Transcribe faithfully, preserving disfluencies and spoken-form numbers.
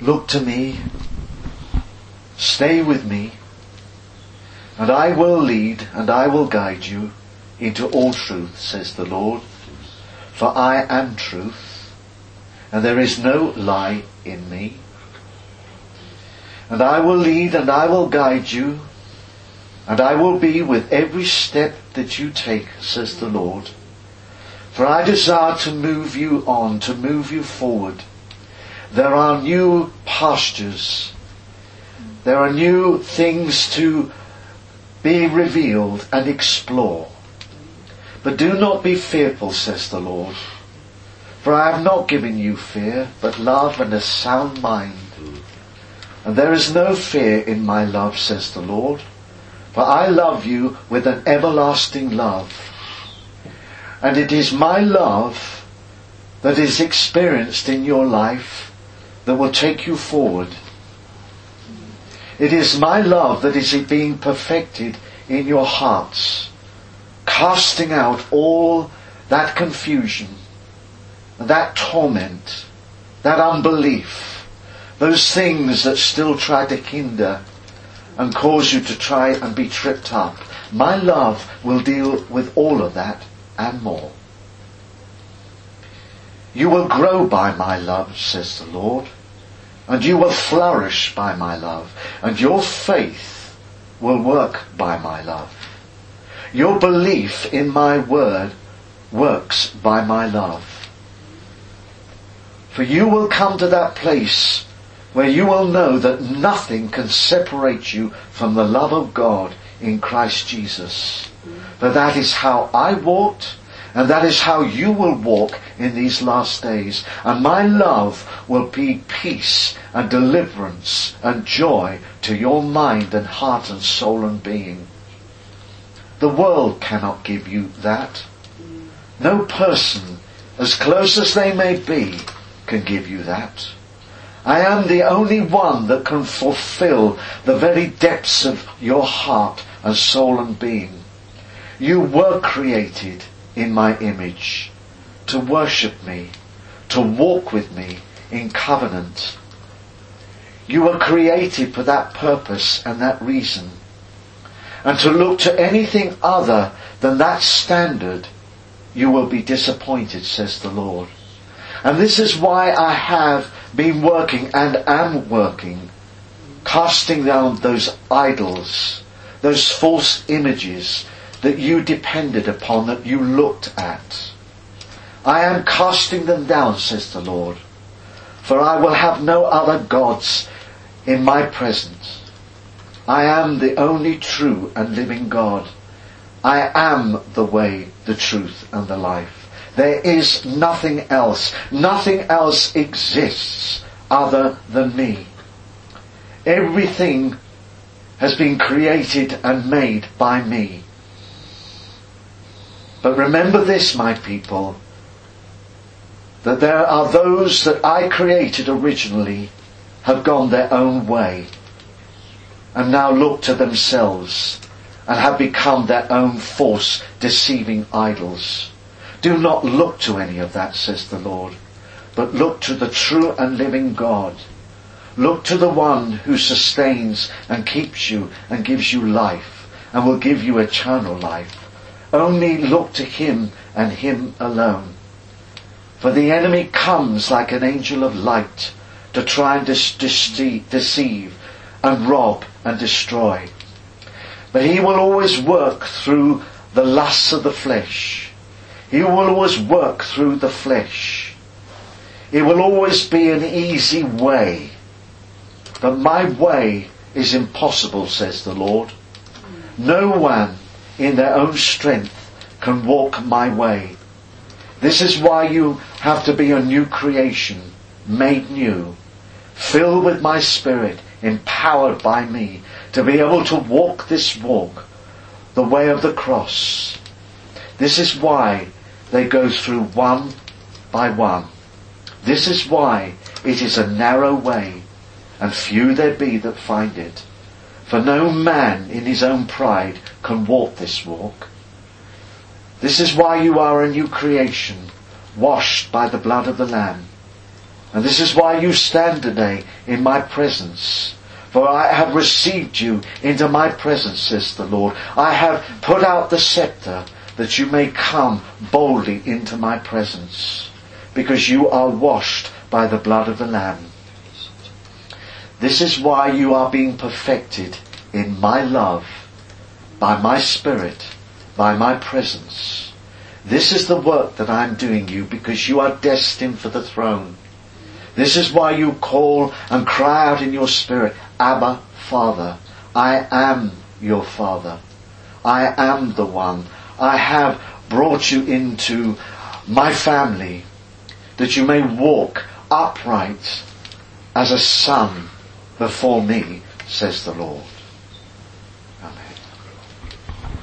Look to me, stay with me, and I will lead and I will guide you into all truth, says the Lord. For I am truth, and there is no lie in me. And I will lead and I will guide you, and I will be with every step that you take, says the Lord. For I desire to move you on, to move you forward. There are new pastures. There are new things to be revealed and explore. But do not be fearful, says the Lord. For I have not given you fear, but love and a sound mind. And there is no fear in my love, says the Lord. For I love you with an everlasting love. And it is my love that is experienced in your life that will take you forward. It is my love that is being perfected in your hearts, casting out all that confusion, that torment, that unbelief, those things that still try to hinder and cause you to try and be tripped up. My love will deal with all of that and more. You will grow by my love, says the Lord, and you will flourish by my love, and your faith will work by my love. Your belief in my word works by my love. For you will come to that place where you will know that nothing can separate you from the love of God in Christ Jesus. For that is how I walked, and that is how you will walk in these last days. And my love will be peace and deliverance and joy to your mind and heart and soul and being. The world cannot give you that. No person, as close as they may be, can give you that. I am the only one that can fulfill the very depths of your heart and soul and being. You were created in my image, to worship me, to walk with me in covenant. You were created for that purpose and that reason. And to look to anything other than that standard, you will be disappointed, says the Lord. And this is why I have been working and am working, casting down those idols, those false images that you depended upon, that you looked at. I am casting them down, says the Lord, for I will have no other gods in my presence. I am the only true and living God. I am the way, the truth, and the life. There is nothing else. Nothing else exists other than me. Everything has been created and made by me. But remember this, my people, that there are those that I created originally have gone their own way and now look to themselves and have become their own false, deceiving idols. Do not look to any of that, says the Lord, but look to the true and living God. Look to the one who sustains and keeps you and gives you life and will give you eternal life. Only look to him and him alone. For the enemy comes like an angel of light to try and dis- deceive, deceive and rob and destroy. But he will always work through the lusts of the flesh. He will always work through the flesh. It will always be an easy way. But my way is impossible, says the Lord. No one in their own strength can walk my way. This is why you have to be a new creation, made new, filled with my Spirit, empowered by me, to be able to walk this walk, the way of the cross. This is why they go through one by one. This is why it is a narrow way, and few there be that find it. For no man in his own pride can walk this walk. This is why you are a new creation, washed by the blood of the Lamb, And this is why you stand today in my presence. For I have received you into my presence, says the Lord. I have put out the scepter that you may come boldly into my presence, because you are washed by the blood of the Lamb. This is why you are being perfected in my love, by my Spirit, by my presence. This is the work that I am doing you, because you are destined for the throne. This is why you call and cry out in your spirit, Abba, Father. I am your Father. I am the one. I have brought you into my family, that you may walk upright as a son before me, says the Lord.